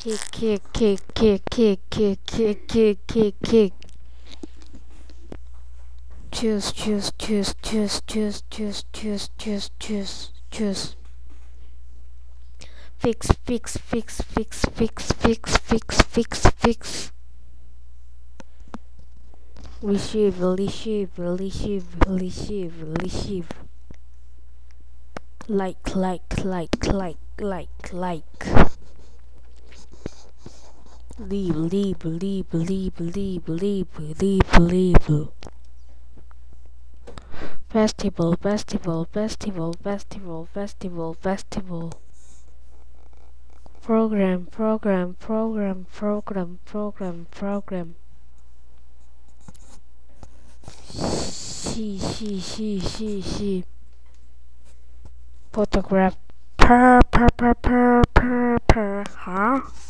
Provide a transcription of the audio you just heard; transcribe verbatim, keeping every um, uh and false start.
kick, kick, kick, kick, kick, kick, kick, kick, kick, kick. Choose, choose, choose, choose, choose, choose, choose, choose, choose, choose. Fix, fix, fix, fix, fix, fix, fix, fix, fix. Receive, receive, receive, receive, receive. Like, like, like, like, like, like. Leave, leave, leave, leave, leave, leave, leave, leave. Festival, festival, festival, festival, festival, festival. Program, program, program, program, program, program. She, she, she, she, she. Photograph. Per, per, per, per, per, per. Huh?